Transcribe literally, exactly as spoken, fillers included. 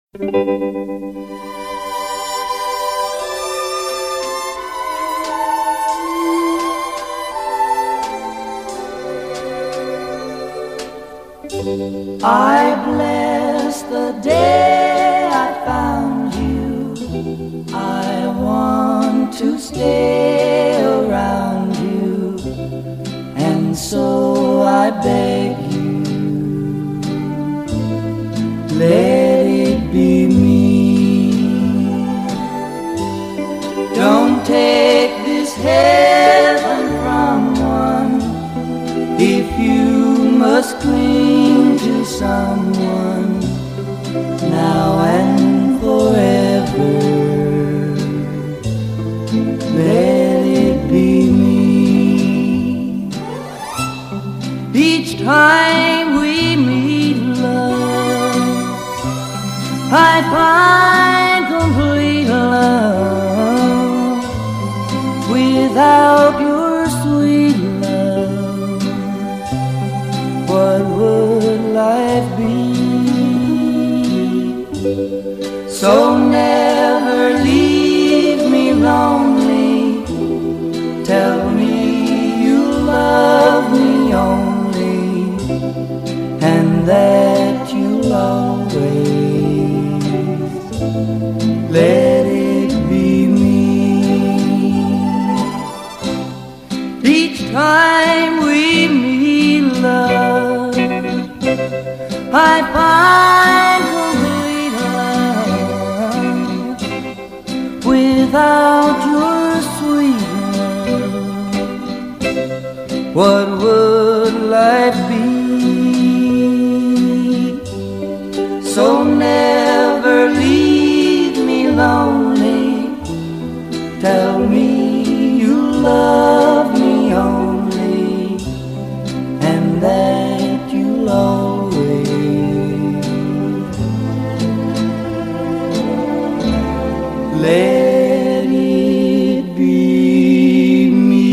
I bless the day I found you. I want to stay around you, and so I beg you, let it be me. Don't take this heaven from one if you must cling to someone now and forever. Let it be me. Each time we meet, love, I find complete love without your sweet love. What would life be? So never leave me lonely. Tell me you love me only, and that you'll always let it be me. Each time we meet, love, I find complete love without your sweet love. What would life be? So never leave me lonely. Tell me you love me only, and that you'll always let it be me.